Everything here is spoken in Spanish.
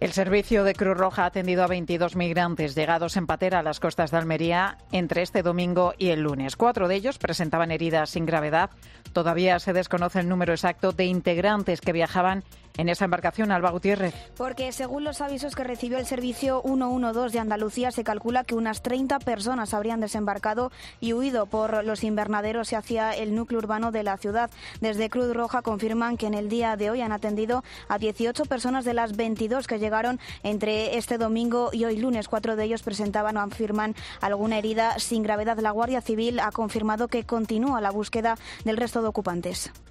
El servicio de Cruz Roja ha atendido a 22 migrantes llegados en patera a las costas de Almería entre este domingo y el lunes. 4 de ellos presentaban heridas sin gravedad. Todavía se desconoce el número exacto de integrantes que viajaban en esa embarcación. Alba Gutiérrez. Porque según los avisos que recibió el servicio 112 de Andalucía, se calcula que unas 30 personas habrían desembarcado y huido por los invernaderos y hacia el núcleo urbano de la ciudad. Desde Cruz Roja confirman que en el día de hoy han atendido a 18 personas de las 22 que llegaron entre este domingo y hoy lunes. 4 de ellos presentaban o afirman alguna herida sin gravedad. La Guardia Civil ha confirmado que continúa la búsqueda del resto de ocupantes.